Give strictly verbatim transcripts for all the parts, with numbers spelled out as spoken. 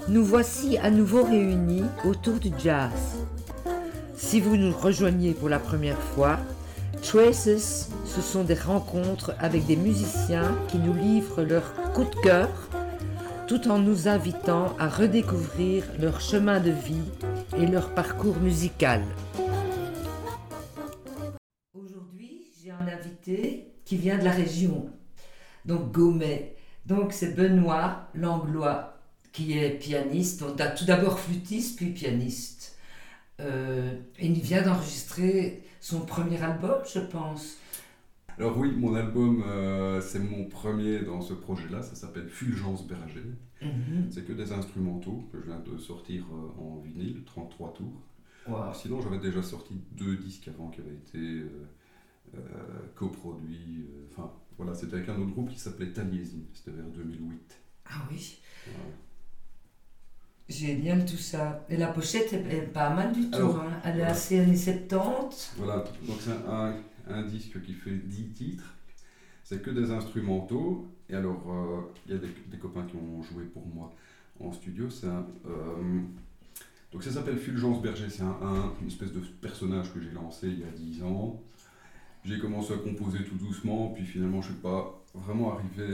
Nous voici à nouveau réunis autour du jazz. Si vous nous rejoignez pour la première fois, Traces, ce sont des rencontres avec des musiciens qui nous livrent leur coup de cœur, tout en nous invitant à redécouvrir leur chemin de vie et leur parcours musical. Aujourd'hui, j'ai un invité qui vient de la région, donc Gommet. Donc c'est Benoît Langlois, qui est pianiste, tout d'abord flûtiste, puis pianiste. Euh, il vient d'enregistrer son premier album, je pense. Alors oui, mon album, euh, c'est mon premier dans ce projet-là, ça s'appelle Fulgence Berger. Mm-hmm. C'est que des instrumentaux que je viens de sortir euh, en vinyle, trente-trois tours. Wow. Sinon, j'avais déjà sorti deux disques avant qui avaient été euh, euh, coproduits. Enfin, euh, voilà, c'était avec un autre groupe qui s'appelait Taliesin, c'était vers deux mille huit. Ah oui. Ouais. Génial tout ça. Et la pochette est, est pas mal du tout. Alors, hein. Elle est voilà. Assez années soixante-dix. Voilà, donc c'est un, un disque qui fait dix titres. C'est que des instrumentaux. Et alors, il euh, y a des, des copains qui ont joué pour moi en studio. C'est un, euh, donc ça s'appelle Fulgence Berger. C'est un, un, une espèce de personnage que j'ai lancé il y a dix ans. J'ai commencé à composer tout doucement. Puis finalement, je ne suis pas vraiment arrivé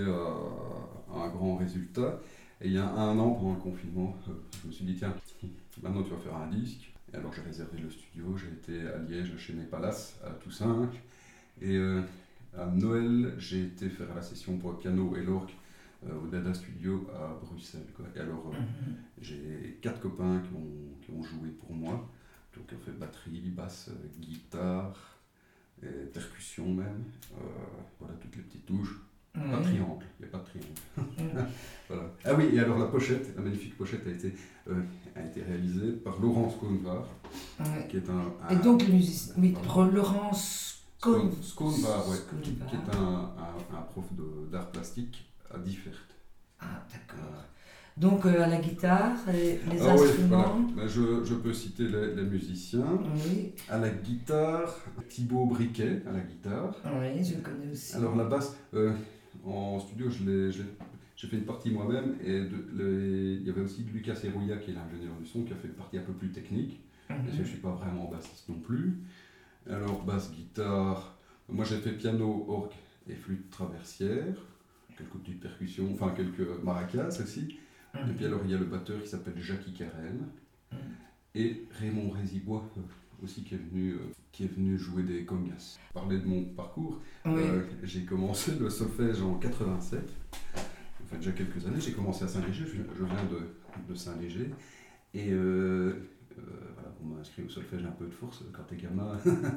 à, à un grand résultat. Et il y a un an, pendant le confinement, euh, je me suis dit, tiens, maintenant tu vas faire un disque. Et alors j'ai réservé le studio, j'ai été à Liège, chez Palace, à Toussaint. Et euh, à Noël, j'ai été faire la session pour le piano et l'orgue euh, au Dada Studio à Bruxelles, quoi. Et alors, euh, mm-hmm. j'ai quatre copains qui ont, qui ont joué pour moi. Donc on fait batterie, basse, guitare, et percussion même. Euh, voilà, toutes les petites touches. Mmh. Pas de triangle, il n'y a pas de triangle. Mmh. Voilà. Ah oui, et alors la pochette, la magnifique pochette a été, euh, a été réalisée par Laurence Cohnvar, mmh. qui est un... un et donc le musicien, oui, Laurence Cohnvar, ouais, qui, qui est un, un, un prof de, d'art plastique à Differt. Ah d'accord. Voilà. Donc euh, à la guitare, les, les ah, instruments. Oui, voilà. je, je peux citer les, les musiciens. Oui. À la guitare, Thibaut Briquet à la guitare. Oui, je le connais aussi. Alors la basse... Euh, En studio, je l'ai, je l'ai, j'ai fait une partie moi-même et de, les, il y avait aussi Lucas Serrouillat qui est l'ingénieur du son qui a fait une partie un peu plus technique. Mm-hmm. Parce que je ne suis pas vraiment bassiste non plus. Alors basse, guitare, moi j'ai fait piano, orgue et flûte traversière, quelques petites percussions, enfin quelques maracas aussi. Mm-hmm. Et puis alors il y a le batteur qui s'appelle Jackie Carène mm-hmm. et Raymond Rézibois aussi qui est venu, euh, qui est venu jouer des congas. Parler de mon parcours, oui. euh, j'ai commencé le solfège en quatre-vingt-sept, enfin déjà quelques années, j'ai commencé à Saint-Léger, je, je viens de, de Saint-Léger, et euh, euh, voilà, on m'a inscrit au solfège un peu de force quand t'es gamin,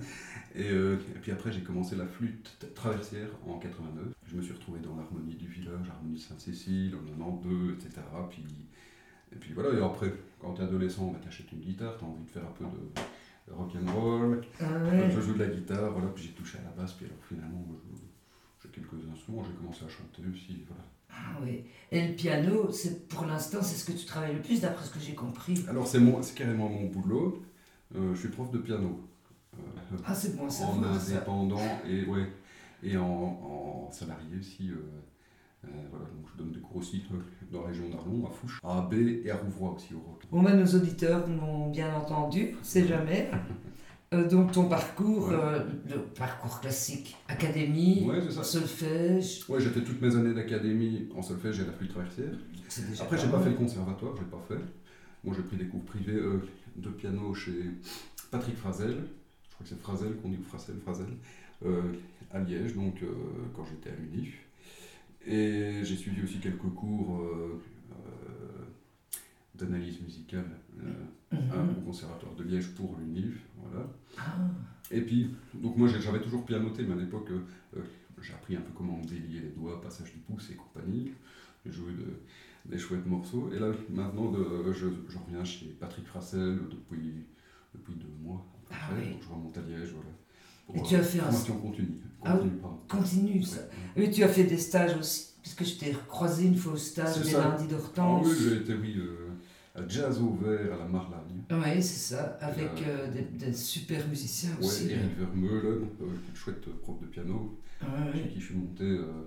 et, euh, et puis après j'ai commencé la flûte traversière en quatre-vingt-neuf, je me suis retrouvé dans l'harmonie du village, l'harmonie de Sainte-Cécile, en quatre-vingt-douze, et cetera. Puis, et puis voilà, et après, quand t'es adolescent, bah, t'achètes une guitare, t'as envie de faire un peu de... rock'n'roll, ah ouais. Je joue de la guitare, voilà, puis j'ai touché à la basse, puis alors finalement j'ai quelques instruments, j'ai commencé à chanter aussi, voilà. Ah oui, et le piano, c'est, pour l'instant, c'est ce que tu travailles le plus, d'après ce que j'ai compris. Alors c'est, mon, c'est carrément mon boulot, euh, je suis prof de piano. Euh, ah c'est bon, ça en indépendant ça. Et, ouais, et en, en salarié aussi. Euh, Euh, voilà, donc je donne des cours aussi euh, dans la région d'Arlon, à Fouche, à B et à Rouvroy aussi au rock. Bon, ben, nos auditeurs m'ont bien entendu, c'est jamais. euh, donc ton parcours, ouais. euh, le parcours classique, académie, ouais, c'est ça. Solfège. Ouais, j'ai fait toutes mes années d'académie en solfège et la flûte traversière. Après, j'ai pas mal. fait le conservatoire, j'ai pas fait. Moi, j'ai pris des cours privés euh, de piano chez Patrick Frazel. Je crois que c'est Frazel qu'on dit, ou Frazel, Frazel, euh, à Liège, donc euh, quand j'étais à l'Unif. Et j'ai suivi aussi quelques cours euh, euh, d'analyse musicale euh, mm-hmm. au conservatoire de Liège pour l'Unif, voilà. Ah. Et puis, donc moi j'avais toujours pianoté, mais à l'époque euh, j'ai appris un peu comment délier les doigts, passage du pouce et compagnie. J'ai joué de, des chouettes morceaux. Et là maintenant de, je, je reviens chez Patrick Frassel depuis, depuis deux mois à peu ah, près, oui. donc je remonte à Liège, voilà. Et tu as fait formation un... continue. Ah, continue, ça. Ouais. Et tu as fait des stages aussi, puisque je t'ai croisé une fois au stage des lundis d'Hortense. Ah oui, j'ai été oui, euh, à Jazz au Vert à la Marlagne. Oui, c'est ça, avec euh, euh, des, des super musiciens ouais, aussi. Eric Vermeulen, euh, qui est chouette prof de piano, ouais, chez ouais. qui je suis monté euh,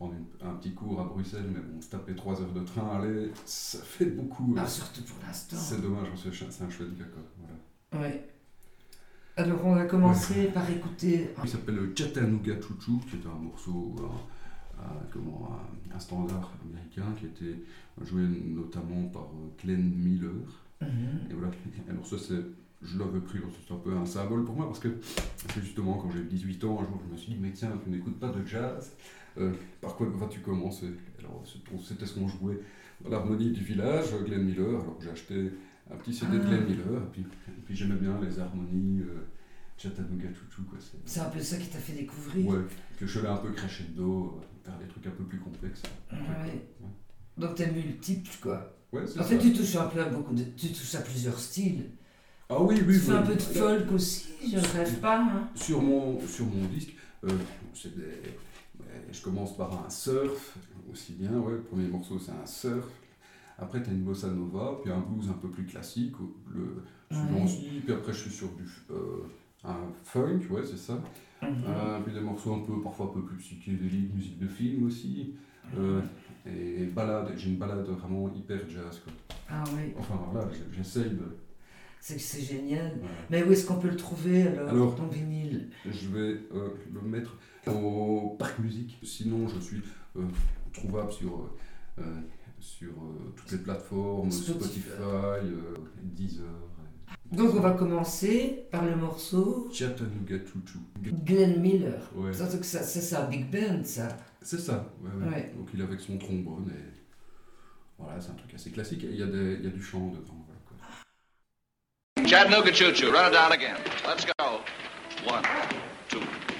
prendre une, un petit cours à Bruxelles, mais bon, se taper trois heures de train, aller, ça fait beaucoup. Ah, surtout pour l'instant. C'est dommage, c'est, c'est un chouette gars, quoi. Voilà. Ouais. Alors, on va commencer ouais. par écouter... Il s'appelle Chattanooga Choo Choo, qui est un morceau, un, un, comment, un, un standard américain, qui était joué notamment par Glenn Miller. Mm-hmm. Et voilà, alors ça, c'est... Je l'avais pris, c'est un peu un symbole pour moi, parce que c'est justement quand j'ai eu dix-huit ans, un jour, je me suis dit, mais tiens, tu n'écoutes pas de jazz, euh, par quoi vas-tu commencer? Alors, c'était ce qu'on jouait dans l'harmonie du village, Glenn Miller, alors j'ai acheté un petit C D de Glenn Miller, et puis, et puis j'aimais bien les harmonies, euh, Chattanooga Choo Choo, quoi. C'est, c'est un peu ça qui t'a fait découvrir? Ouais, que je suis allé un peu crescendo, faire des trucs un peu plus complexes. Ouais. ouais. Donc t'es multiple, quoi. Ouais, c'est en ça. fait, tu touches un peu à beaucoup de... Tu touches à plusieurs styles. Ah oui, oui, tu oui. fais un peu de folk aussi, je ne rêve pas. Hein. Sur, mon, sur mon disque, euh, c'est des, ouais, je commence par un surf, aussi bien, ouais, le premier morceau c'est un surf. Après tu as une bossa nova, puis un blues un peu plus classique, le suivant ouais. aussi, puis après je suis sur du euh, un funk, ouais c'est ça. Mm-hmm. Euh, puis des morceaux un peu, parfois un peu plus psychédéliques, musique de film aussi. Euh, et balade, j'ai une balade vraiment hyper jazz, quoi. Ah oui. Enfin voilà, j'essaye de... C'est que c'est génial. Ouais. Mais où est-ce qu'on peut le trouver alors, alors ton vinyle? Je vais euh, le mettre au Parc Musique. Sinon, je suis euh, trouvable sur, euh, sur euh, toutes les plateformes, Spotify, Spotify euh, Deezer. Et... Donc on va commencer par le morceau Chattanooga Choo Choo. Glenn Miller. Ouais. Surtout que ça, c'est ça, Big Band, ça. C'est ça, ouais, ouais. ouais. Donc il est avec son trombone et voilà, c'est un truc assez classique. Et il y a, des, il y a du chant dedans. Chattanooga Choo Choo, run it down again. Let's go. One, two.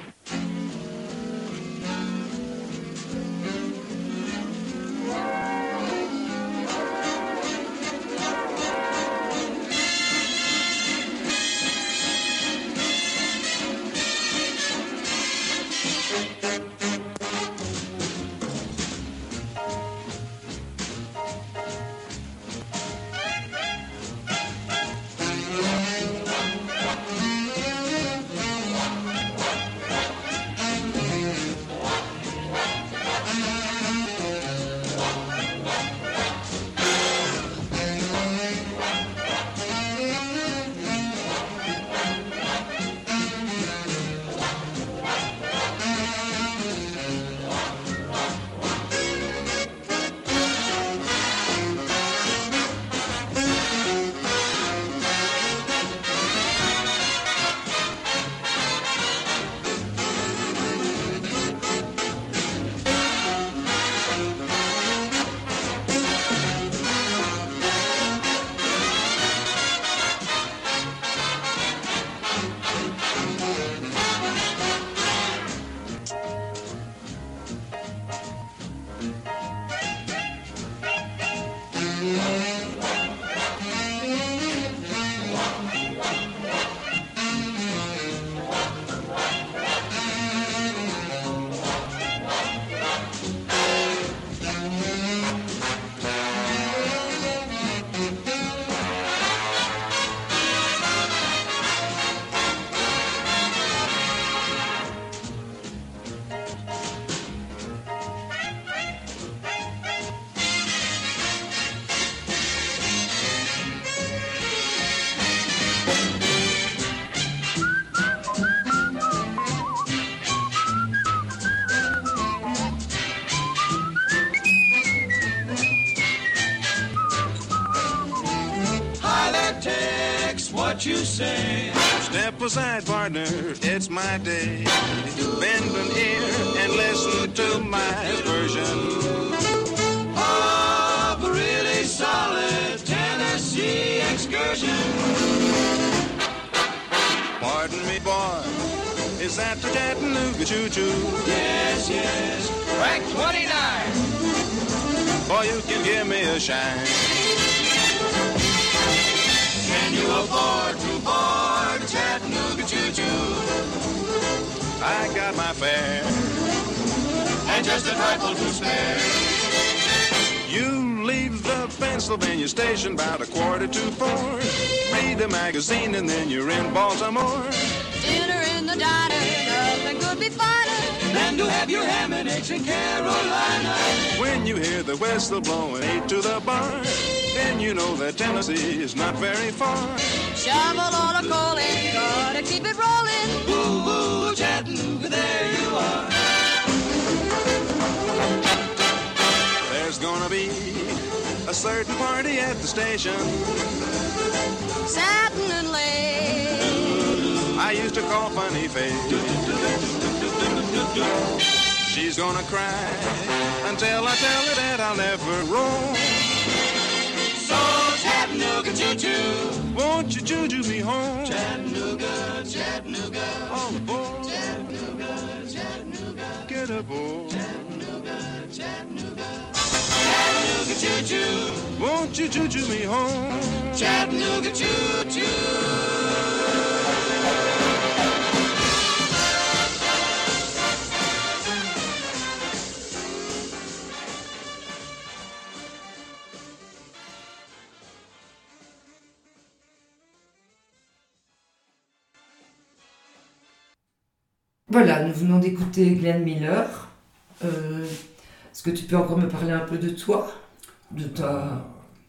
What you say? Step aside, partner, it's my day. Bend an ear and listen to my version of a really solid Tennessee excursion. Pardon me, boy, is that the Chattanooga Choo Choo? Yes, yes, track twenty-nine. Boy, you can give me a shine. Can you afford to board Chattanooga Choo Choo? I got my fare and just a trifle to spare. You leave the Pennsylvania station about a quarter to four. Read a magazine and then you're in Baltimore. Dinner in the the diner, nothing could be finer than to have your ham and eggs in Carolina. When you hear the whistle blowing eight to the bar, then you know that Tennessee is not very far. Shovel on a coal and gotta keep it rolling. Woo woo, Chattanooga, there you are. There's gonna be a certain party at the station, Satin and lace, I used to call Funny Face. She's gonna cry until I tell her that I'll never roam. So Chattanooga choo-choo, Won't you choo-choo me home? Chattanooga, Chattanooga, All aboard, Chattanooga, Chattanooga, get aboard. Chattanooga, Chattanooga, Chattanooga choo-choo, Won't you choo-choo me home? Chattanooga choo-choo. Voilà, nous venons d'écouter Glenn Miller. Euh, est-ce que tu peux encore me parler un peu de toi, de ta,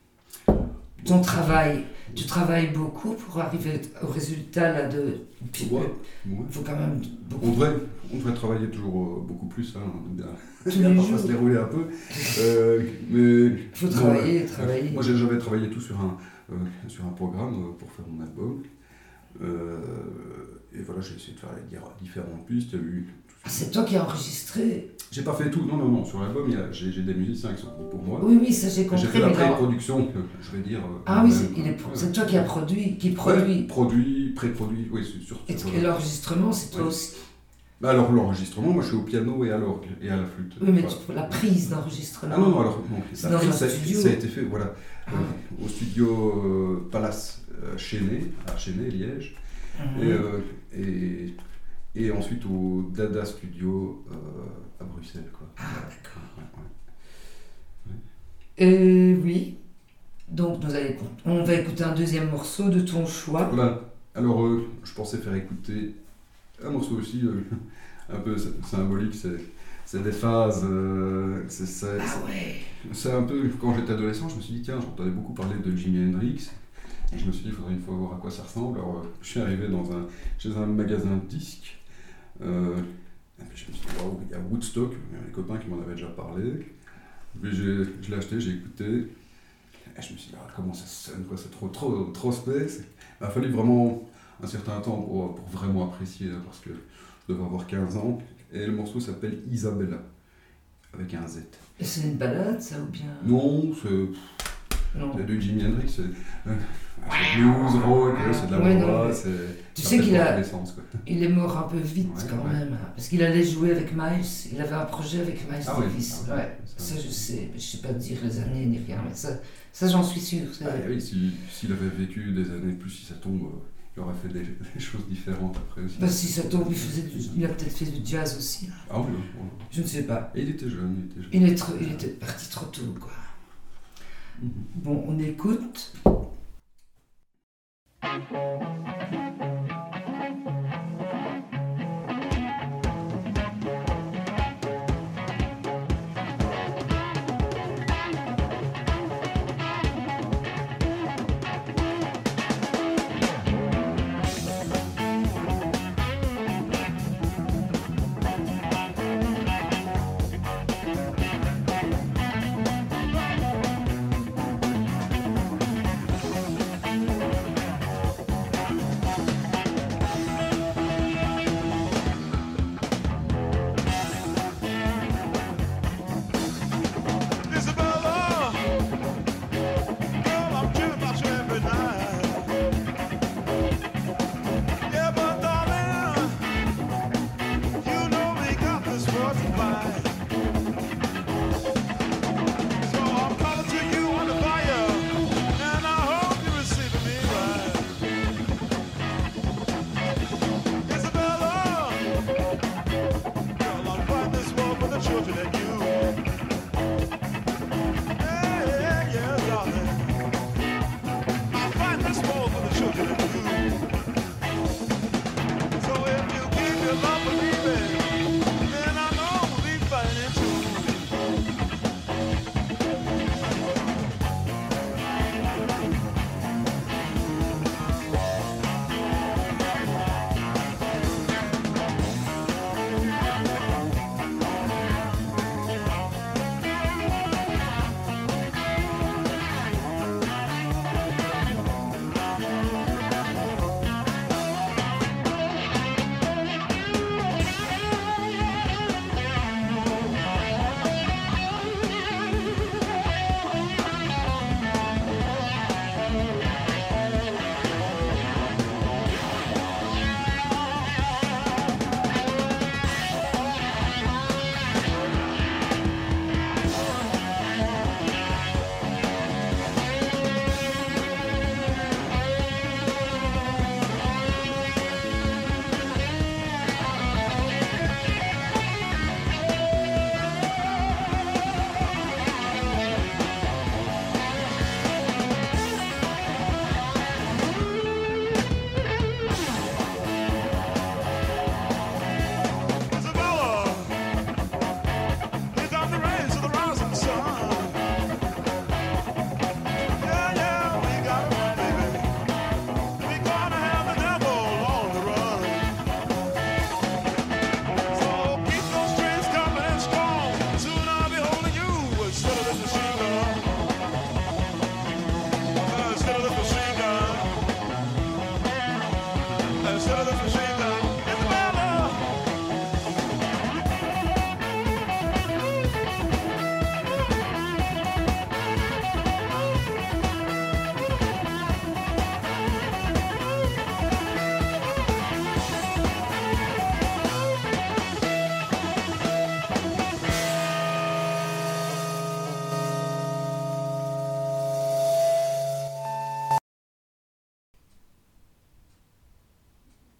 ton travail? Tu travailles beaucoup pour arriver au résultat là de. Puis, Ouais, il ouais. faut quand même beaucoup. On devrait, on devrait travailler toujours euh, beaucoup plus, hein, bien, Tous bien les parfois jours. se dérouler un peu. Euh, mais Il faut non, travailler, ouais. travailler. Moi j'ai- j'avais travaillé tout sur un, euh, sur un programme euh, pour faire mon album. Euh, et voilà, j'ai essayé de faire les dire- différentes pistes. Il y a eu. Ah, c'est toi qui as enregistré. J'ai pas fait tout, non, non, non. Sur l'album, il y a- j'ai j'ai des musiciens qui sont pour moi. Oui, oui, ça j'ai J'ai compris. fait la mais là- pré-production, euh, je vais dire. euh, Ah oui, moi-même, c'est, il est, quoi. c'est toi qui as produit, qui Ouais, produit. produit, pré-produit, oui, c'est sûr. Et, sur- et l'enregistrement, c'est toi Ouais. aussi. Bah alors l'enregistrement, moi je suis au piano et à l'orgue et à la flûte. Oui, mais Voilà. tu- la prise d'enregistrement. Ah non, non, alors non, C'est la dans prise, un ça, studio. ça a été fait, voilà, Ah. euh, au studio euh, Palace euh, Chénet, à Chénet, Liège, Mhm. et, euh, et, et ensuite au Dada Studio euh, à Bruxelles, quoi. Ah, d'accord. Ouais, ouais. Euh, oui. Donc, nous allons, on va écouter un deuxième morceau de ton choix. Voilà, alors euh, je pensais faire écouter un morceau aussi euh, un peu sy- symbolique, c'est, c'est des phases, euh, c'est, c'est, Ah ouais. c'est un peu, quand j'étais adolescent, je me suis dit, tiens, j'entendais beaucoup parler de Jimi Hendrix, et je me suis dit, il faudrait une fois voir à quoi ça ressemble. Alors euh, je suis arrivé dans un, chez un magasin de disques, euh, et puis je me suis dit, waouh, il y a Woodstock, il y a les copains qui m'en avaient déjà parlé, puis j'ai, je l'ai acheté, j'ai écouté, et je me suis dit, ah, comment ça sonne, quoi, c'est trop, trop, trop space. Il a fallu vraiment un certain temps pour, pour vraiment apprécier, hein, parce que je devais avoir quinze ans, et le morceau s'appelle Isabella, avec un Z. Et c'est une balade, ça, ou bien. Non, c'est Non. c'est de Jimi Hendrix, c'est euh, c'est blues, rock, c'est de la Ouais, non, voix, mais c'est... tu ça sais fait qu'il dans a- tous les sens, quoi. Il est mort un peu vite Ouais, quand ouais. même, hein, parce qu'il allait jouer avec Miles. Il avait un projet avec Miles Ah oui, Davis. ah oui, ouais. ça- Ça, je sais, mais je sais pas te dire les années ni rien, mais ça, ça j'en suis sûr. c'est- Ah, oui, si- s'il avait vécu des années plus, si ça tombe, euh, il aurait fait des, des choses différentes après aussi. Bah, si ça tombe, il, faisait du- il a peut-être fait du jazz aussi. hein. Ah oui, oui, oui. Je ne sais pas. Et il était jeune, il était jeune. Il, est trop- il était parti trop tôt, quoi. Mhm. Bon, on écoute.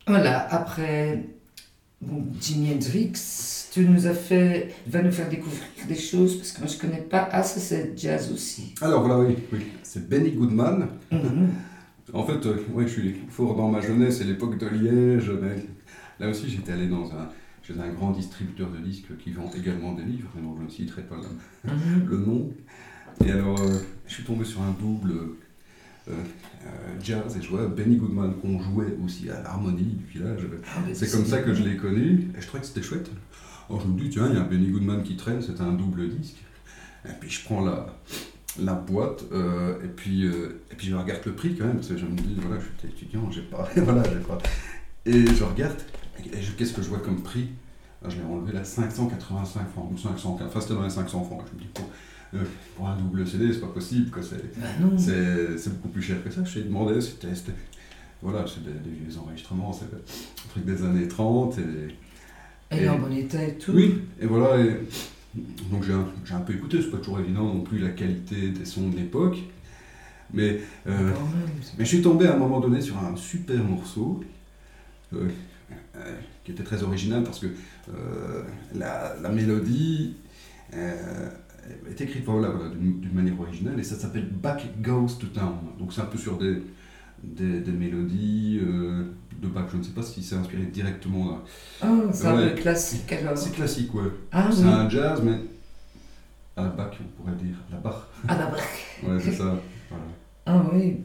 Voilà, après bon, Jimi Hendrix, tu nous as fait, tu vas nous faire découvrir des choses parce que moi je connais pas. Ah, ça c'est jazz aussi. Alors voilà, oui, oui. C'est Benny Goodman. Mhm. En fait, euh, ouais, je suis fort dans ma jeunesse et l'époque de Liège, mais là aussi j'étais allé dans un, chez un grand distributeur de disques qui vend également des livres, mais dont je ne citerai pas le, Mhm. le nom. Et alors, euh, je suis tombé sur un double euh, euh, jazz et je vois Benny Goodman qu'on jouait aussi à l'harmonie du village. Ah, mais C'est comme ça que je l'ai connu et je trouvais que c'était chouette. Alors je me dis, tiens, il y a un Benny Goodman qui traîne, c'est un double disque. Et puis je prends la, la boîte euh, et, puis, euh, et puis je regarde le prix quand même, parce que je me dis, voilà, je suis étudiant, j'ai pas, voilà, j'ai pas. Et je regarde, et je- qu'est-ce que je vois comme prix? Alors, je l'ai enlevé là, cinq cent quatre-vingt-cinq francs, ou cinq cents, enfin c'était dans les cinq cents francs. Je me dis, pour, euh, pour un double C D, c'est pas possible, quoi, c'est, Bah non. c'est, c'est beaucoup plus cher que ça. Je t'ai demandé, c'était, c'était- voilà, c'est des, des vieux enregistrements, c'est un truc des années trente. Et, Et et- en bon état et tout. oui, et voilà, et donc j'ai un, j'ai un peu écouté, c'est pas toujours évident non plus la qualité des sons de l'époque, mais, euh, Quand même, c'est- mais je suis tombé à un moment donné sur un super morceau euh, euh, qui était très original parce que euh, la, la mélodie euh, est écrite voilà, voilà, d'une d'une manière originale et ça s'appelle Back Goes to Town, donc c'est un peu sur des, des, des mélodies euh, de Bach, je ne sais pas si c'est inspiré directement là. Ah, c'est un Ouais. peu classique alors. C'est classique, ouais. Ah C'est oui. un jazz, mais à la Bach, on pourrait dire. La Bach. Ah bah, bah. Ouais, c'est ça. Voilà. Ah oui.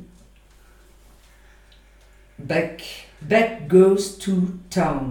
Back, back goes to town.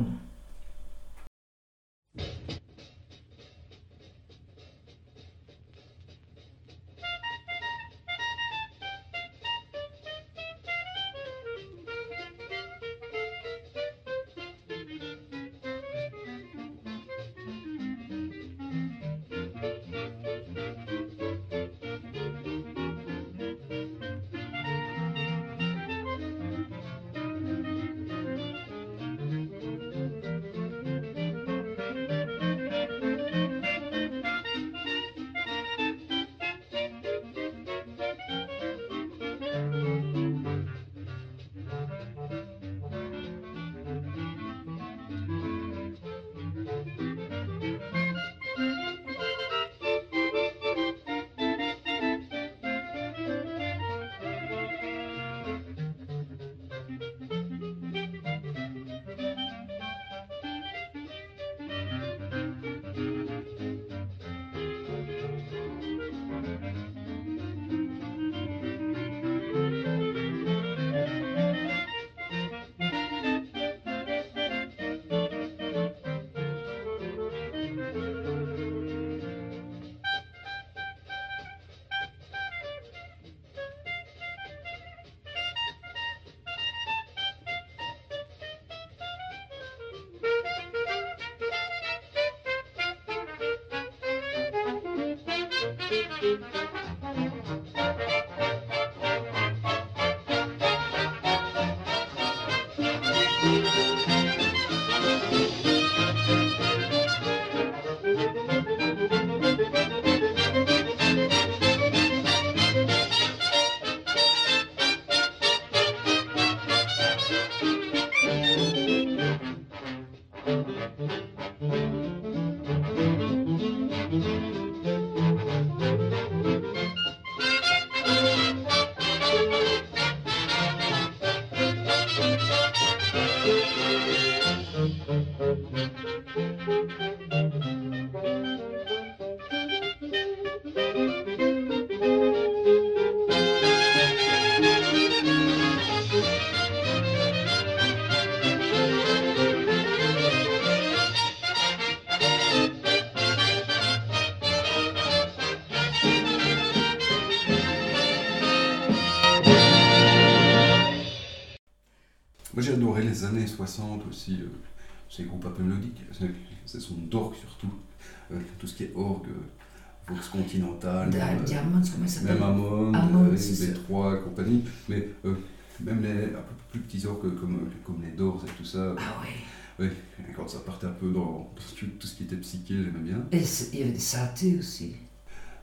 Moi j'ai adoré les années soixante aussi, euh, ces groupes un peu mélodiques, c'est- c'est son d'orgue surtout, euh, tout ce qui est orgue, euh, Vox Continental, Di- même, euh, Diamonds, comment ça même s'appelle? Hammond, Hammond, euh, c'est ça. B trois et compagnie, mais euh, même les un peu plus petits orgues comme, comme les Doors et tout ça, Ah oui. ouais, quand ça partait un peu dans tout, tout ce qui était psyché, j'aimais bien. Et c'est- il y avait des synthés aussi.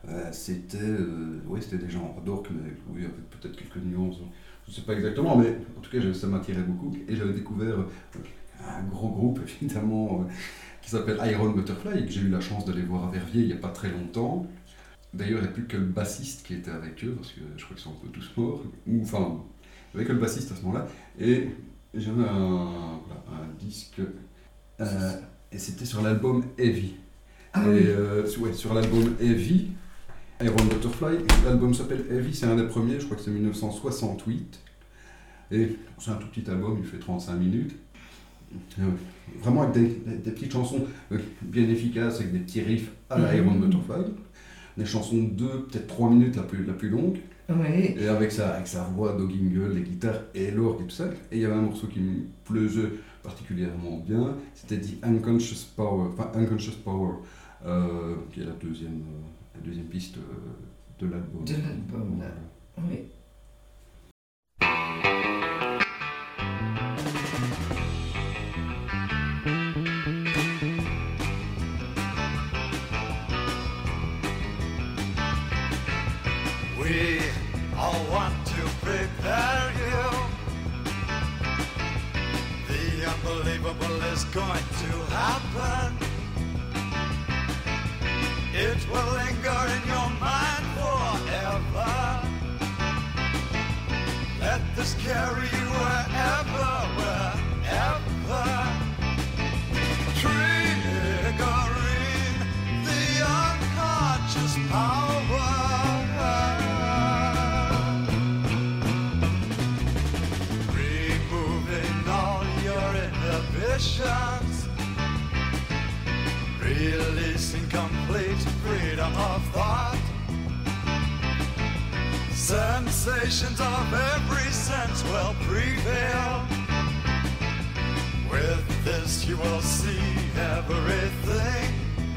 Euh, c'était, euh, ouais, c'était des genres d'orques, mais oui, avec peut-être quelques nuances. Je ne sais pas exactement, mais en tout cas, je- ça m'attirait beaucoup. Et j'avais découvert euh, un gros groupe, évidemment, euh, qui s'appelle Iron Butterfly, et que j'ai eu la chance d'aller voir à Verviers il n'y a pas très longtemps. D'ailleurs, il n'y a plus que le bassiste qui était avec eux, parce que je crois qu'ils sont un peu tous morts. Ou, enfin, il n'y avait que le bassiste à ce moment-là. Et j'avais un, voilà, un disque, euh, et c'était sur l'album Heavy. Ah et oui. euh, sur- ouais, sur l'album Heavy, Iron Butterfly, l'album s'appelle Heavy, c'est un des premiers, je crois que c'est mille neuf cent soixante-huit. Et c'est un tout petit album, il fait trente-cinq minutes. Euh, vraiment avec des, des, des petites chansons euh, bien efficaces, avec des petits riffs à la Iron Butterfly. Des chansons de deux, peut-être trois minutes la plus, la plus longue. Oui. Et avec sa, avec sa voix, Doggingle, les guitares et l'orgue et tout ça. Et il y avait un morceau qui me plaisait particulièrement bien, c'était dit Unconscious Power, enfin Unconscious Power, euh, qui est la deuxième, euh, la deuxième piste euh, de l'album. De l'album, là. Oui. We all want to prepare you. The unbelievable is going to happen. It will linger in your mind forever. Let this carry you wherever, wherever. Triggering the unconscious power. Removing all your inhibitions. Releasing complete freedom of thought. Sensations of every sense will prevail. With this you will see everything.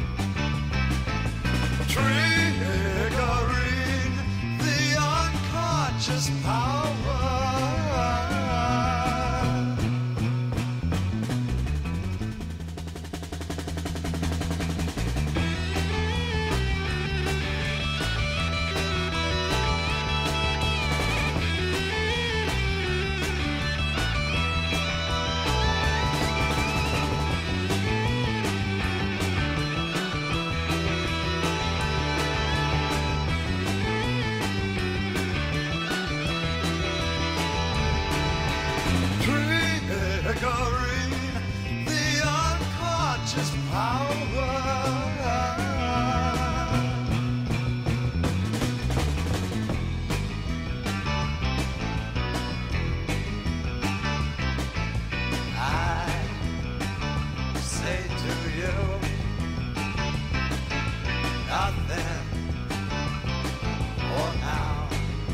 Triggering the unconscious power. Triggering the unconscious power. I say to you, nothing for now,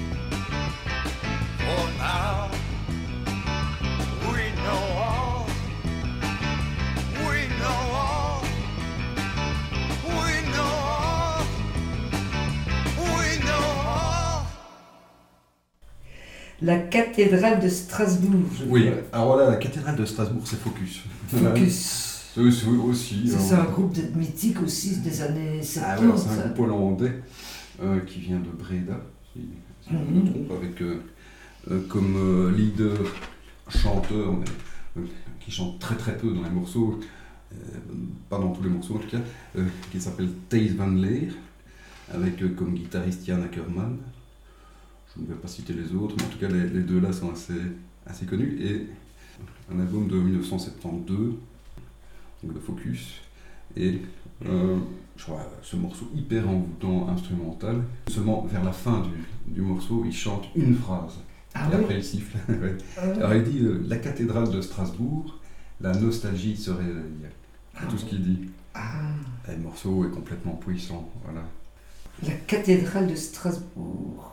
for now. We know all, we know all, we know all, we know all. La cathédrale de Strasbourg, je Oui, crois. alors voilà, la cathédrale de Strasbourg, c'est Focus. Focus. C'est aussi. aussi Ça, euh, c'est un groupe de- mythique aussi des années Ah soixante-dix. ouais, c'est un ça. groupe hollandais euh, qui vient de Breda, si, si je ne Mhm. me trompe, avec euh, euh, comme euh, leader, chanteur, mais, euh, qui chante très très peu dans les morceaux, euh, pas dans tous les morceaux en tout cas, euh, qui s'appelle Thijs van Leer, avec euh, comme guitariste Jan Ackerman. Je ne vais pas citer les autres, mais en tout cas les, les deux là sont assez, assez connus. Et un album de mille neuf cent soixante-douze, donc de Focus, et euh, je crois ce morceau hyper envoûtant instrumental. Seulement vers la fin du, du morceau, il chante une phrase, Ah et oui. après il siffle. Ouais. Euh, Alors il dit euh, la cathédrale de Strasbourg, la nostalgie se réveille. C'est tout ce qu'il dit. ah, Et le morceau est complètement puissant, voilà. la cathédrale de Strasbourg.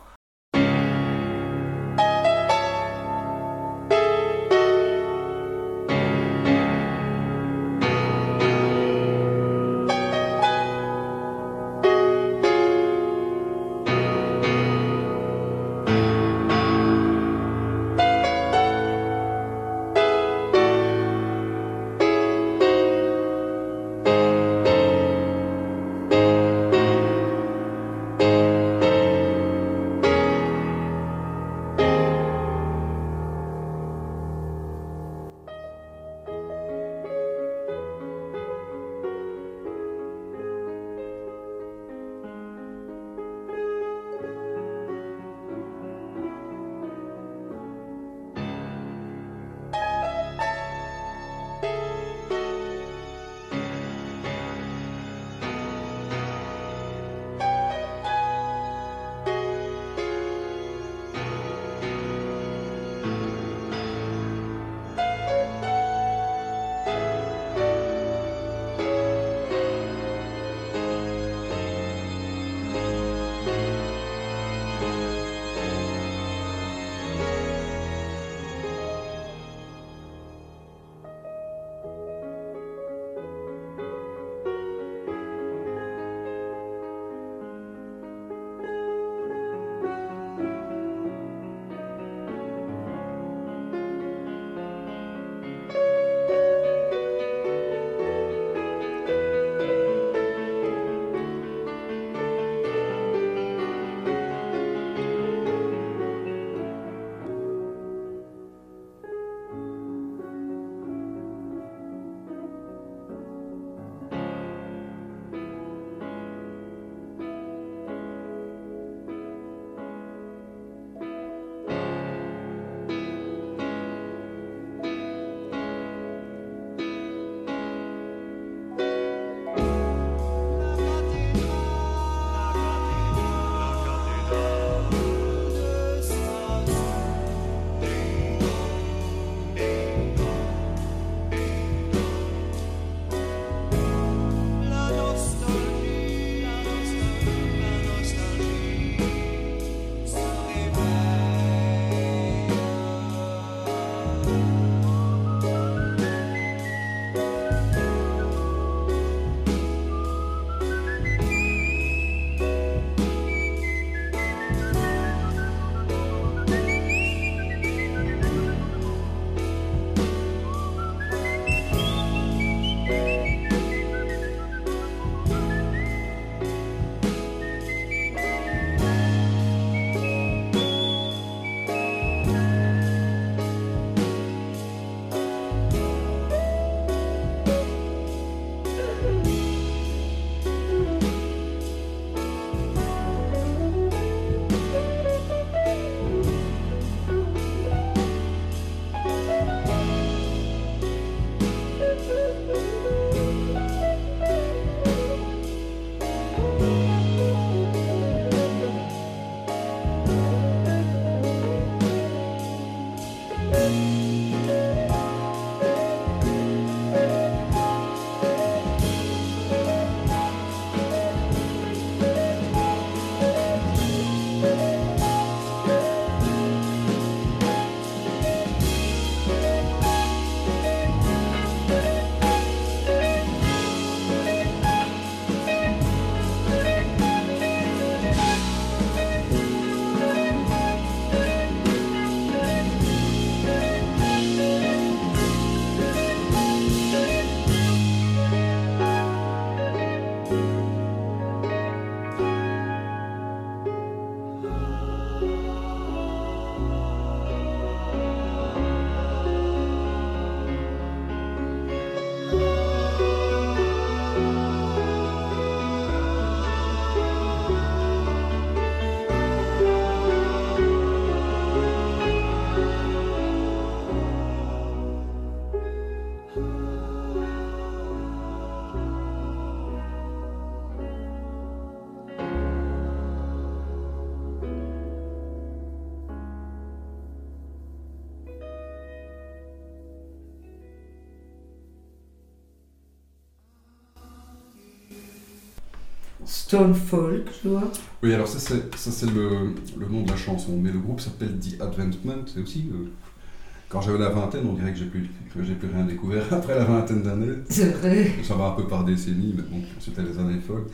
Stone Folk, je vois. Oui, alors ça c'est, ça, c'est le, le nom de la chanson, mais le groupe s'appelle The Advancement, c'est aussi... Euh, quand j'avais la vingtaine, on dirait que j'ai plus, que j'ai plus rien découvert après la vingtaine d'années. C'est vrai. Ça va un peu par décennie, mais bon, c'était les années folles.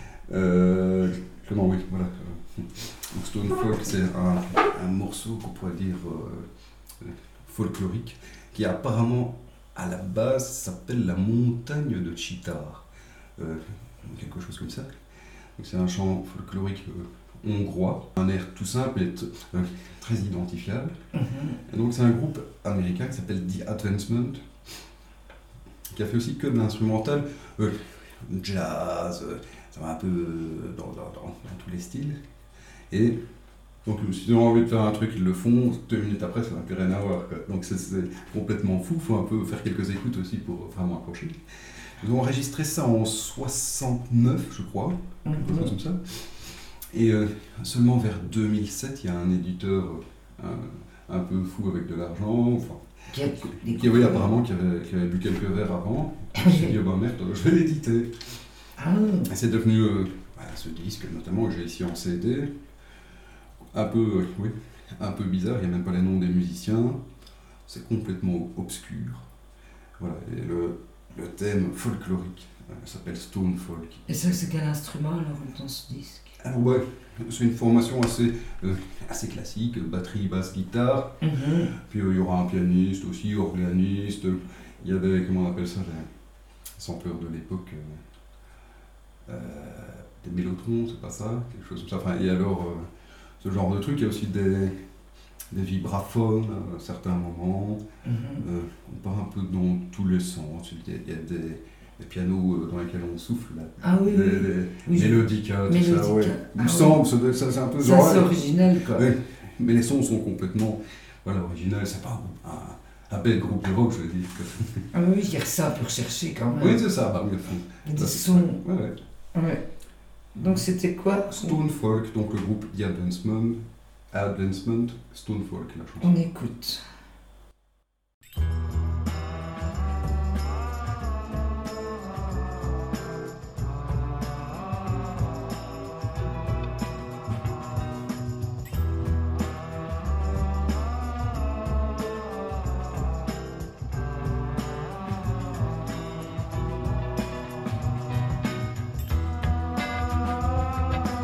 Euh, comment, oui, voilà. Donc Stone Folk, c'est un, un morceau qu'on pourrait dire euh, folklorique, qui apparemment, à la base, s'appelle La Montagne de Chitar. Euh, quelque chose comme ça. Donc c'est un chant folklorique euh, hongrois, un air tout simple et t- euh, très identifiable. Mm-hmm. Et donc c'est un groupe américain qui s'appelle The Advancement, qui a fait aussi que de l'instrumental, euh, jazz, euh, ça va un peu euh, dans, dans, dans, dans tous les styles. Et donc s'ils ont envie de faire un truc, ils le font, deux minutes après ça n'a plus rien à voir, quoi. Donc c'est, c'est complètement fou, il faut un peu faire quelques écoutes aussi pour vraiment accrocher. Ils ont enregistré ça en soixante-neuf, je crois, quelque chose mm-hmm. comme ça. Et euh, seulement vers deux mille sept, il y a un éditeur euh, un, un peu fou avec de l'argent, enfin, qui, qui, qui oui, apparemment qui avait, qui avait bu quelques verres avant. Je me suis dit, oh ben merde, je vais l'éditer. Ah. Et c'est devenu euh, voilà, ce disque, notamment, que j'ai ici en C D. Un peu, euh, oui, un peu bizarre, il n'y a même pas les noms des musiciens. C'est complètement obscur. Voilà, et le... Le thème folklorique euh, s'appelle Stone Folk. Et ça, c'est quel instrument alors dans ce disque? Alors ouais, c'est une formation assez, euh, assez classique, batterie, basse, guitare. Mm-hmm. Puis il euh, y aura un pianiste aussi, organiste. Il y a des, comment on appelle ça, les sampleurs de l'époque, euh, euh, des mélotrons, c'est pas ça, quelque chose comme ça. Enfin, et alors, euh, ce genre de truc, il y a aussi des... des vibraphones à certains moments, mm-hmm. euh, on part un peu dans tous les sens, il y a, il y a des, des pianos dans lesquels on souffle, là. Ah oui, des, oui. des oui, mélodicas, tout mélodica. ça, ouais. Il me ah, semble, oui. ça, c'est un peu ça, genre... c'est original, quoi. Ouais. Mais les sons sont complètement, voilà, original, c'est pas un, un bel groupe de rock, je veux dire. Ah oui, il y a ça pour chercher quand même. Oui, c'est ça, bah oui, il y a des sons... Ouais, ouais. ouais. Donc c'était quoi? Stone Folk, donc le groupe The Advancement, Advancement, Stone Folk, la chanson. On écoute.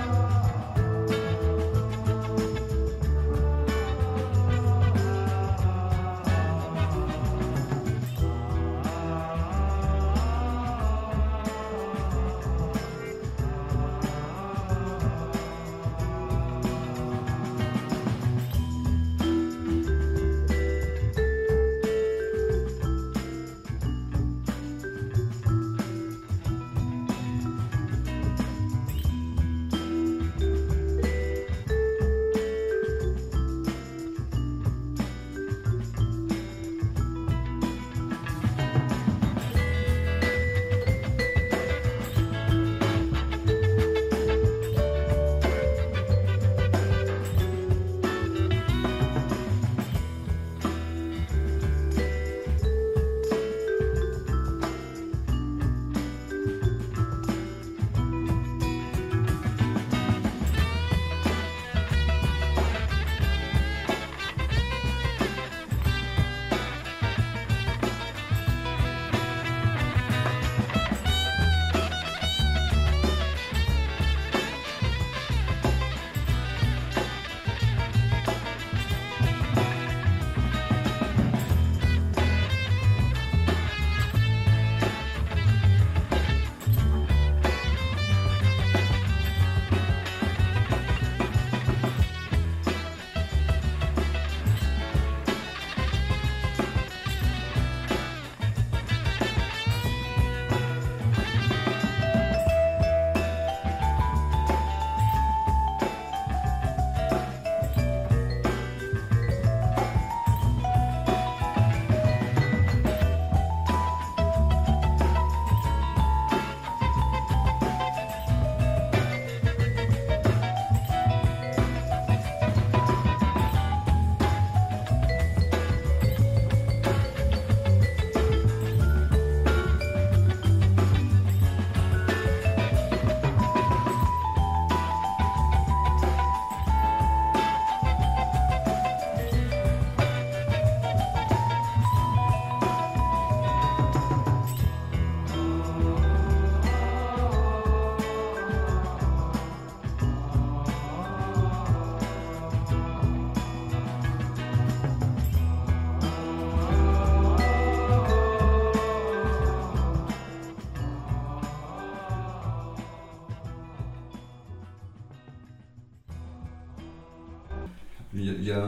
Thank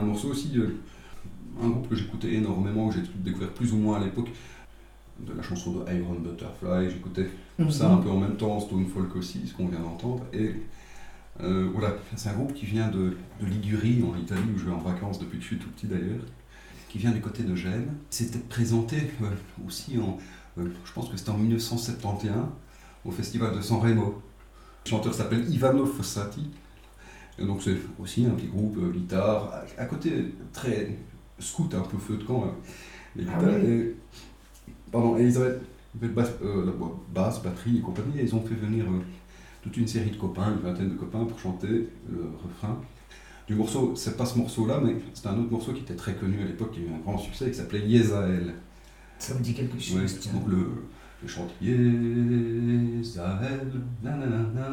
morceau aussi, euh, un groupe que j'écoutais énormément, que j'ai découvert plus ou moins à l'époque, de la chanson de Iron Butterfly, j'écoutais tout Mhm. ça un peu en même temps, Stone Folk aussi, ce qu'on vient d'entendre. Et euh, voilà, c'est un groupe qui vient de, de Ligurie, en Italie, où je vais en vacances depuis que je suis tout petit d'ailleurs, qui vient du côté de Gênes. C'était présenté euh, aussi en, euh, je pense que c'était en dix-neuf cent soixante et onze, au festival de San Remo. Le chanteur s'appelle Ivano Fossati. Et donc c'est aussi un petit groupe, euh, guitare, à, à côté très scout, un peu feu de camp, hein, les Ah guitares. oui. Et, pardon, et ils avaient une basse, euh, la basse, batterie et compagnie, et ils ont fait venir euh, toute une série de copains, une vingtaine de copains, pour chanter le refrain du morceau. C'est pas ce morceau-là, mais c'est un autre morceau qui était très connu à l'époque, qui a eu un grand succès, qui s'appelait Yezaël. Ça me dit quelque chose, Ouais, tiens. donc le, le chant Yezaël, nanana,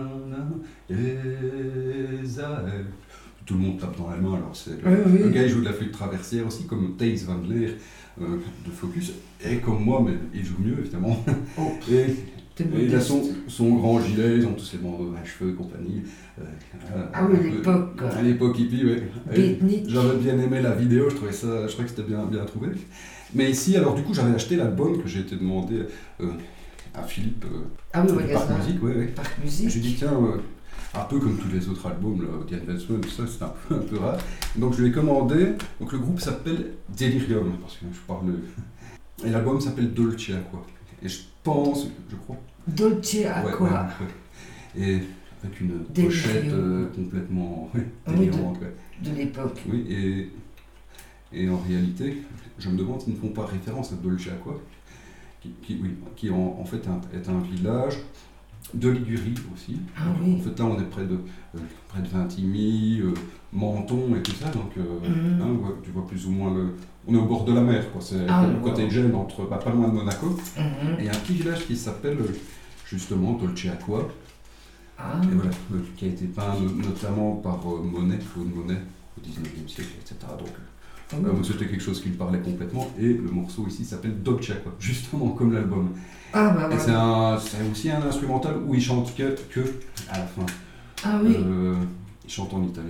Yezaël. Tout le monde tape dans la main, alors c'est le, Oui, oui. le gars il joue de la flûte traversière aussi, comme Thijs van Leer euh, de Focus, et comme moi, mais il joue mieux évidemment. Oh, Et, t'es et il a modeste. son, son grand gilet, ils ont tous les bandeaux à cheveux et compagnie. Euh, Ah oui, un à peu- l'époque. À l'époque hippie, oui. Et Beatnik. j'avais bien aimé la vidéo, je trouvais ça, je trouvais que c'était bien, bien trouvé. Mais ici, alors du coup, j'avais acheté l'album que j'ai été demandé euh, à Philippe euh, Ah oui, au du Parc magasin. Musique, ouais, ouais. Parc Et Musique. j'ai dit, tiens, euh, un peu comme tous les autres albums, là, The Advancement, tout ça, c'est un peu, un peu rare. Donc je lui ai commandé, donc le groupe s'appelle Delirium, parce que je parle. Et l'album s'appelle Dolce Aqua. Et je pense, je crois. Dolce Ouais, Aqua. ouais, ouais. Et avec une Delirium. pochette euh, complètement ouais, Oui, de- délirante. Ouais. De l'époque. Oui, et, et en réalité, je me demande s'ils ne font pas référence à Dolce Aqua, qui, qui, oui, qui en, en fait est un, est un village de Ligurie aussi. Ah Donc, oui. En fait, là, on est près de, euh, près de Vintimille, euh, Menton et tout ça, donc euh, Mhm. hein, ouais, tu vois plus ou moins le. On est au bord de la mer, quoi. C'est Ah, le côté wow. de Gênes, entre, bah, pas loin de Monaco. Mhm. Et il y a un petit village qui s'appelle euh, justement Dolce Aqua, Ah, et voilà, euh, qui a été peint no- notamment par euh, Monet, Claude Monet, au dix-neuvième siècle, et cetera. Donc, ah euh, oui. c'était quelque chose qui me parlait complètement, et le morceau ici s'appelle Dolce Aqua, justement comme l'album. Ah, bah Et c'est voilà. un- c'est aussi un instrumental où il chante que, que à la fin. Ah oui. Euh, il chante en italien.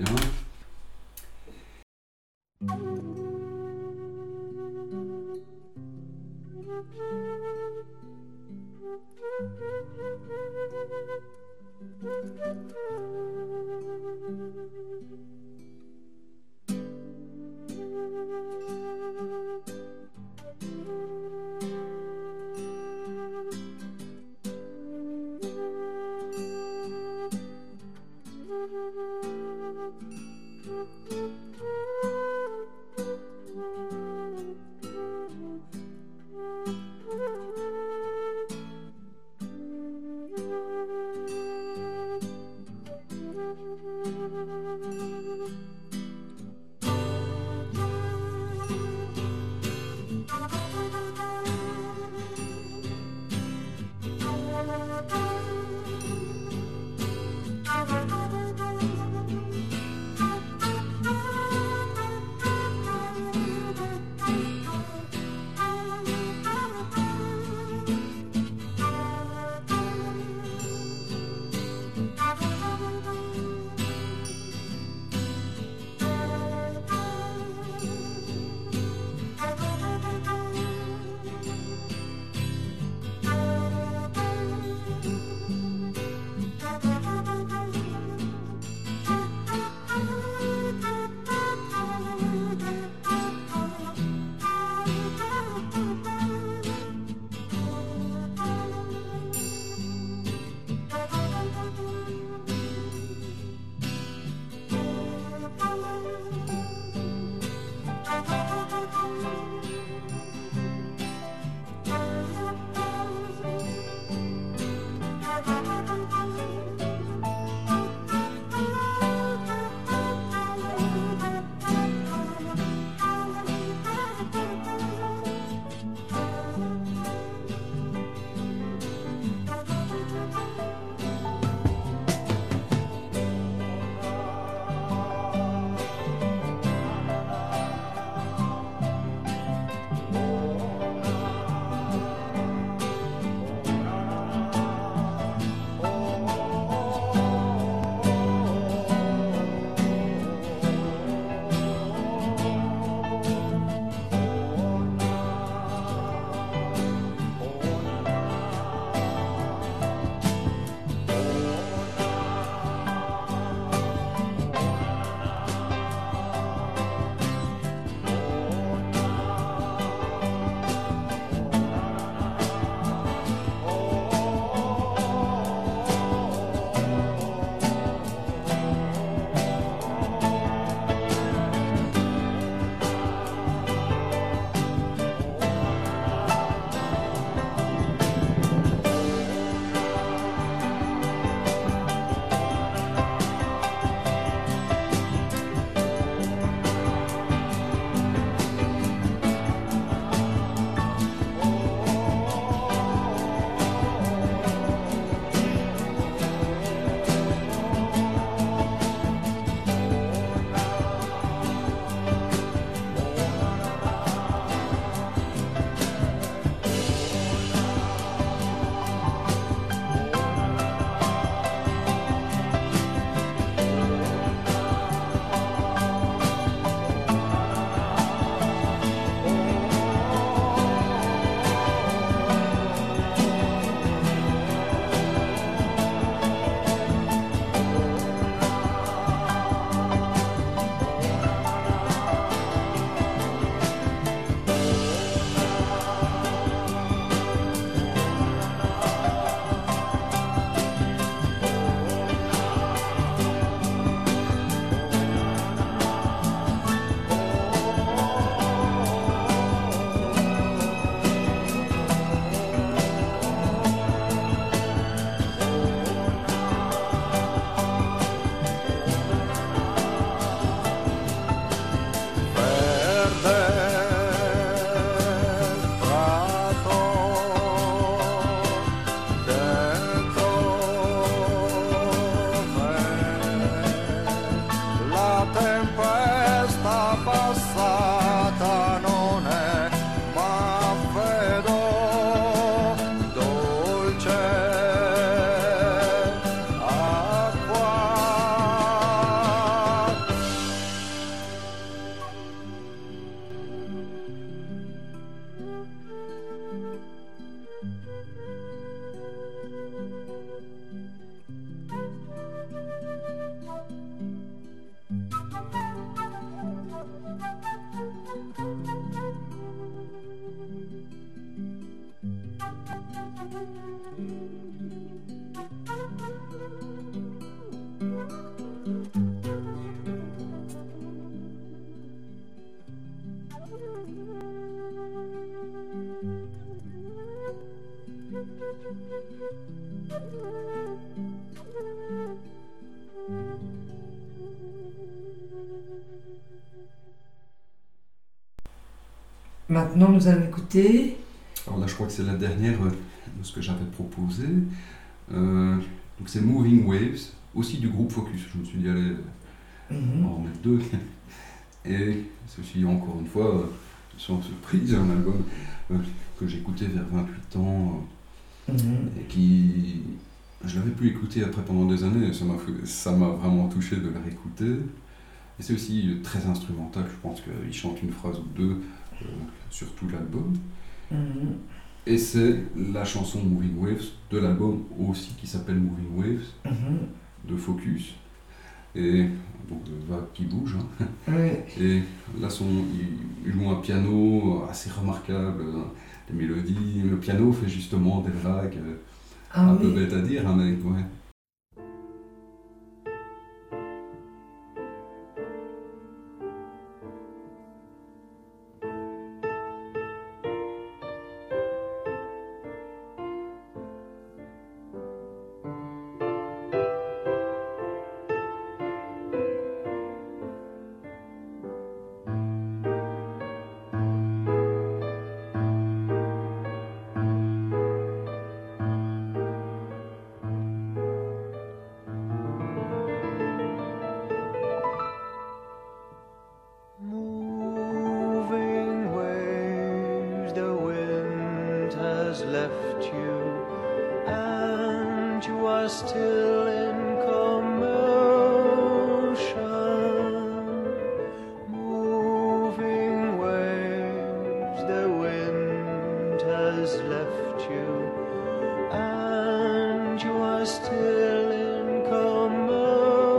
Maintenant, nous allons écouter. Alors là, je crois que c'est la dernière euh, de ce que j'avais proposé. Euh, donc c'est Moving Waves, aussi du groupe Focus. Je me suis dit, allez, Mhm. on va en mettre deux. Et ceci, encore une fois, euh, sans surprise, un album euh, que j'écoutais vers vingt-huit ans euh, Mhm. et qui. Je l'avais pu écouter après pendant des années, et ça m'a fait- ça m'a vraiment touché de le réécouter. Et c'est aussi très instrumental, je pense qu'il chante une phrase ou deux euh, sur tout l'album. Mhm. Et c'est la chanson Moving Waves de l'album aussi qui s'appelle Moving Waves Mhm. de Focus. Et donc de vagues qui bougent. Hein. Oui. Et là, son, il, il joue un piano assez remarquable, hein, des mélodies. Le piano fait justement des vagues, euh, Ah un oui. peu bête à dire, hein, mais ouais. Moving waves, the wind has left you, and you are still in commotion. Moving waves, the wind has left you, and you are still in commotion.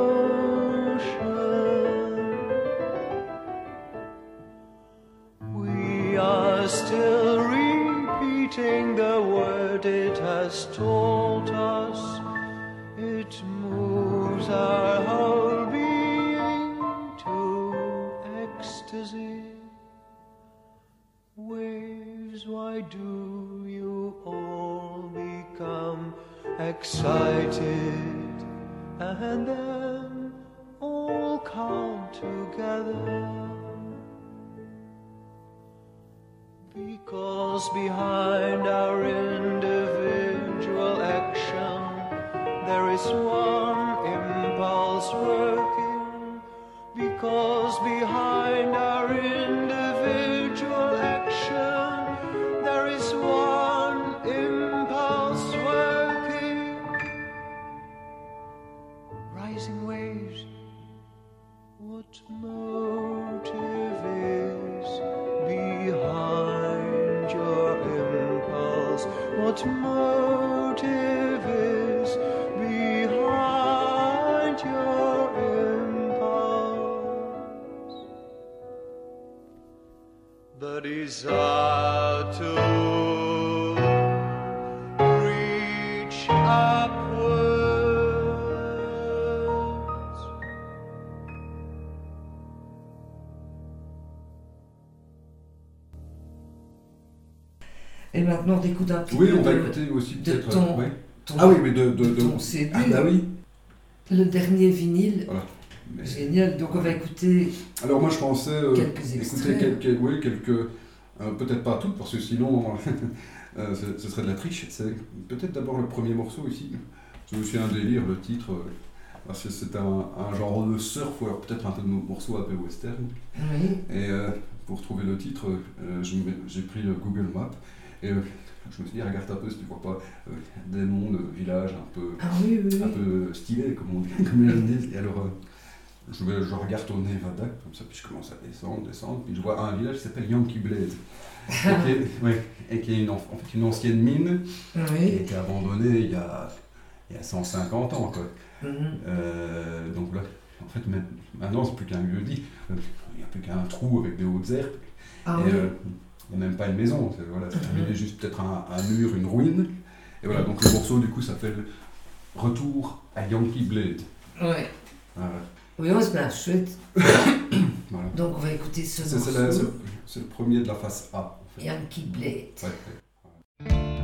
We are still repeating the word it has told us. It moves our whole being to ecstasy. Waves, why do you all become excited and then all come together? Because behind our individual action there is one impulse working. Because behind our individual action there is one impulse working. Rising waves, what motive is behind your impulse? What motive is behind your impulse? The desire to reach upwards. Et maintenant, on écoute un petit Oui, peu on va de, écouter aussi de peut-être. ton- ouais. ton- Ah oui, mais de. de, de de- ton C D. Ah bah oui. le dernier vinyle. Voilà. Mais- Génial. Donc, on va écouter Alors moi je pensais euh, quelques écouter extraits. quelques, oui, quelques, euh, peut-être pas toutes parce que sinon euh, ce, ce serait de la triche. C'est peut-être d'abord le premier morceau ici. C'est aussi un délire, le titre. euh, parce que c'est un, un genre de surf ou alors peut-être un peu de morceau un peu western. Oui. Et euh, pour trouver le titre, euh, je me- j'ai pris euh, Google Maps et euh, je me suis dit regarde un peu si tu vois pas euh, des noms de villages un peu, Ah oui, oui, un oui. peu stylés comme on dit, comme les gens disent. Et alors euh, je, vais, je regarde au Nevada comme ça, puis je commence à descendre, descendre, puis je vois un village qui s'appelle Yankee Blade. et qui est, ouais, et qui est une, en fait une ancienne mine qui a Oui. été abandonnée il y a, il y a cent cinquante ans. Quoi. Mhm. Euh, donc là, en fait, ma- maintenant c'est plus qu'un lieu-dit, euh, il n'y a plus qu'un trou avec des hautes herbes, Ah et oui. euh, il n'y a même pas une maison, c'est voilà, c'est Mhm. terminé juste peut-être un, un mur, une ruine. Et voilà, donc le morceau du coup s'appelle Retour à Yankee Blade. Ouais. Voilà. Oui, c'est bien chouette. Voilà. Donc on va écouter ce C'est, c'est, la- morceau. c'est- c'est le premier de la face A. En fait. Yankee Blade. Ouais, ouais.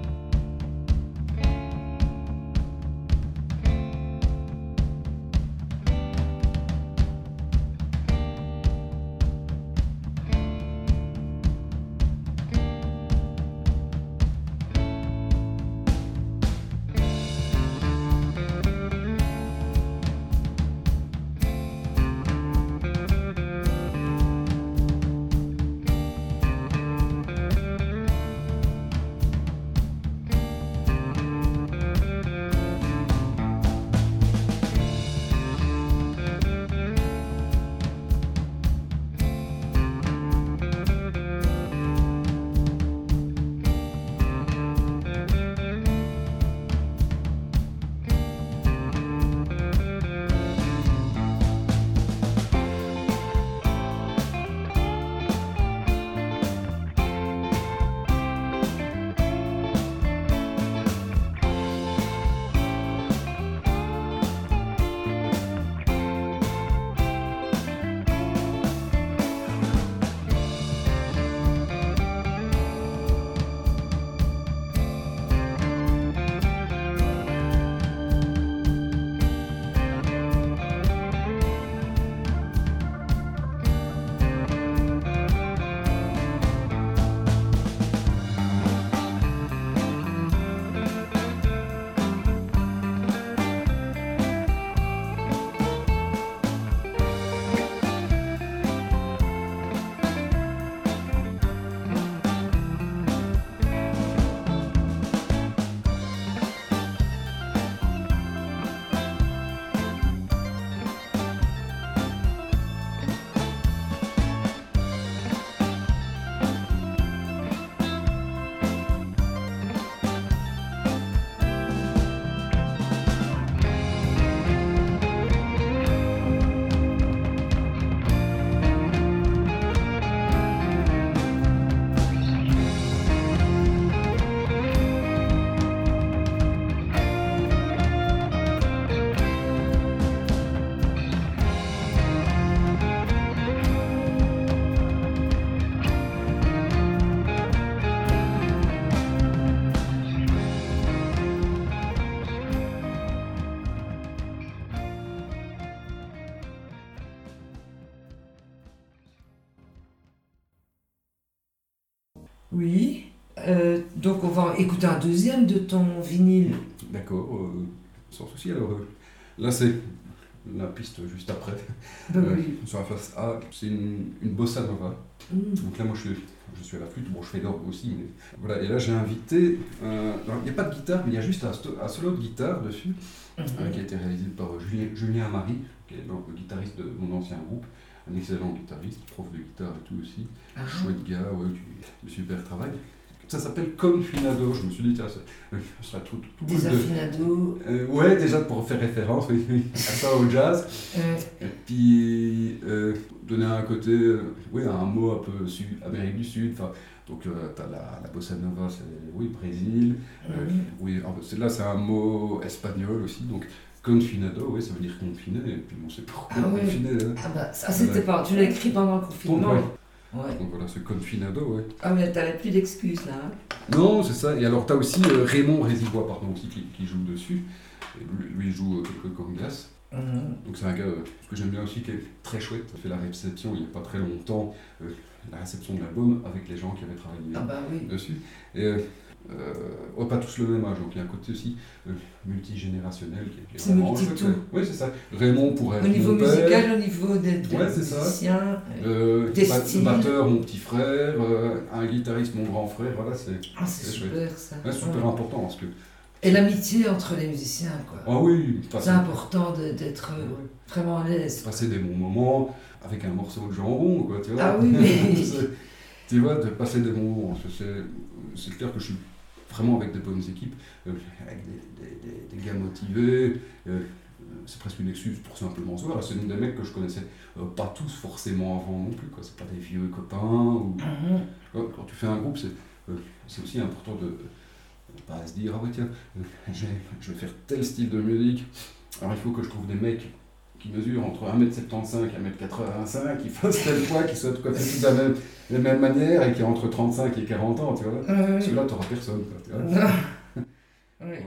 Oui. Euh, donc on va écouter un deuxième de ton vinyle. D'accord, euh, sans souci. Alors euh, là, c'est la piste juste après. Ben Euh, oui. Sur la face A, c'est une, une bossa nova. Mm. Donc là, moi, je suis, je suis à la flûte. Bon, je fais d'orgue aussi. Mais... Voilà. Et là, j'ai invité. euh, alors, il n'y a pas de guitare, mais il y a juste un, sto- un solo de guitare dessus, Mhm. euh, qui a été réalisé par euh, Julien, Julien Amari, qui est donc le guitariste de mon ancien groupe. Un excellent guitariste, prof de guitare et tout aussi. Ah. Chouette gars, ouais, du, du super travail. Ça s'appelle Confinado. Je me suis dit, tiens, ça, ça sera tout, tout Des cool de- affinado. Euh, ouais, déjà pour faire référence oui, oui, à ça au jazz. Euh, Et puis euh, donner un côté, euh, oui, un mot un peu sud, Amérique du Sud. Enfin, donc euh, t'as la, la bossa nova, c'est oui, Brésil. Euh, Mhm. oui, en fait, c'est- là c'est un mot espagnol aussi. Donc confinado, oui, ça veut dire confiné. Et puis on sait pourquoi Ah oui. confiné. Hein. Ah bah, ça c'était pas. Tu l'as écrit pendant le confinement. Ouais. Ouais. Donc voilà, c'est confinado, ouais. Ah mais t'avais plus d'excuses là. Hein. Non, c'est ça. Et alors, tu as aussi euh, Raymond Résivois, pardon, aussi, qui, qui joue dessus. Et lui, lui, il joue euh, quelques congas. Mhm. Donc, c'est un gars euh, que j'aime bien aussi, qui est très chouette. Il a fait la réception il n'y a pas très longtemps, euh, la réception de l'album, avec les gens qui avaient travaillé Ah bah oui. dessus. Et euh, euh, ouais, pas tous le même âge, donc il y a un côté aussi euh, multigénérationnel qui est, qui est C'est vraiment multi-tout. chouette. Oui, c'est ça. Raymond pourrait Au être niveau mon père. musical, au niveau des, des Ouais, c'est ça. musiciens. euh, Euh, Des bat- styles. batteur, mon petit frère, euh, un guitariste, mon grand frère, voilà, c'est Ah c'est c'est chouette. super ça. ouais, super Ouais. important parce que. Et l'amitié entre les musiciens quoi. Ah oui, C'est passer, important de- d'être euh, vraiment à l'aise. passer des bons moments avec un morceau de jambon, quoi, tu vois. Ah oui, mais- C'est- tu vois, de passer des bons moments. parce que C'est c'est clair que je suis vraiment avec des bonnes équipes, euh, avec des, des, des, des gars motivés. euh, c'est presque une excuse pour simplement se voir. C'est des mecs que je connaissais euh, pas tous forcément avant non plus, quoi. C'est pas des vieux copains. Ou... Mhm. Quand, quand tu fais un groupe, c'est euh, c'est aussi important de de pas se dire, ah ouais tiens, euh, je vais, je vais faire tel style de musique, alors il faut que je trouve des mecs qui mesure entre un mètre soixante-quinze et un mètre quatre-vingt-cinq, qui fasse tel poids, qui soit coiffé de la même, de la même manière et qui a entre trente-cinq et quarante ans, tu vois. Euh, Parce que là, tu n'auras personne, quoi, tu vois. oui. Ouais.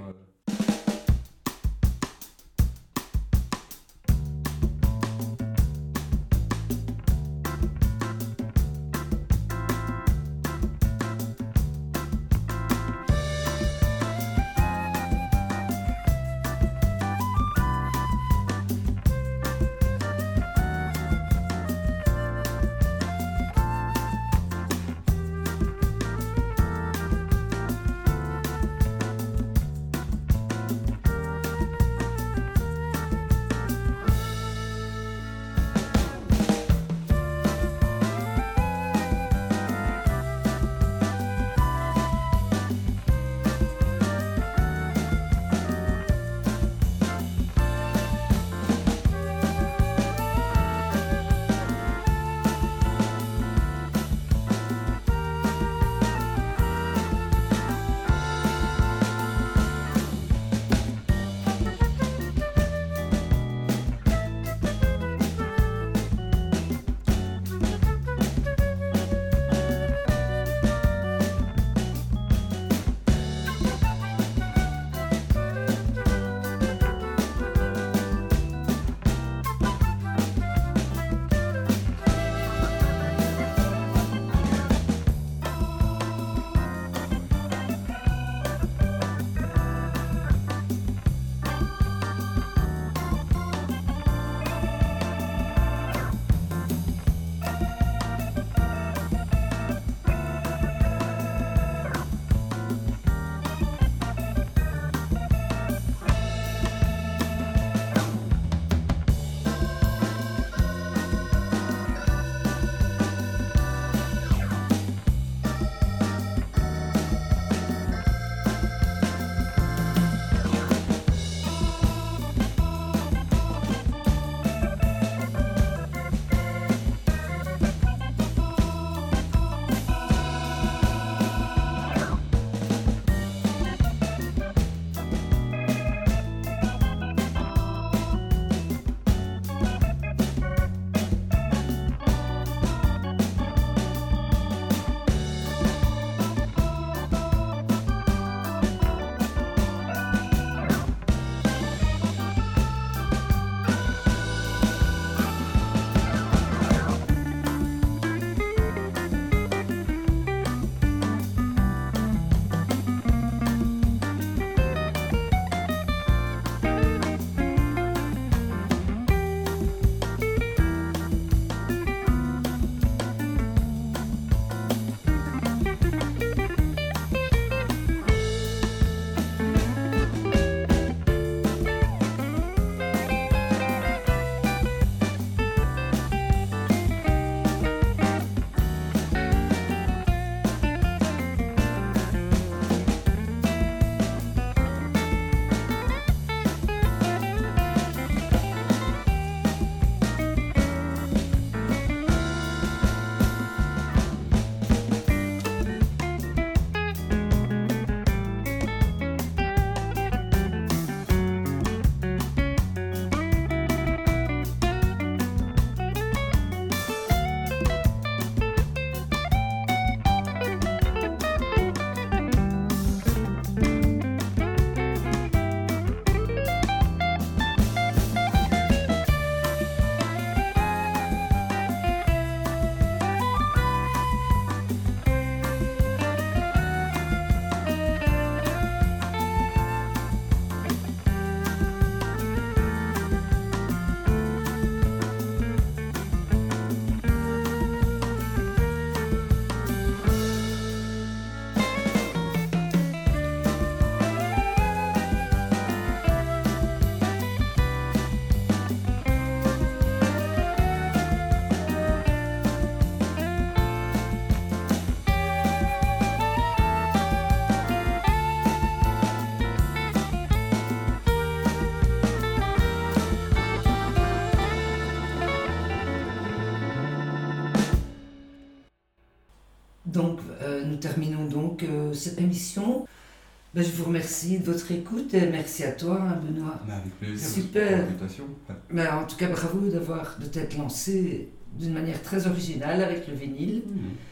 Donc, euh, nous terminons donc euh, cette émission Ben, je vous remercie de votre écoute et merci à toi, hein, Benoît. Mais avec plaisir. Super. Merci pour l'invitation. Ouais. Mais en tout cas, bravo d'avoir de t'être lancé d'une manière très originale avec le vinyle. Mhm.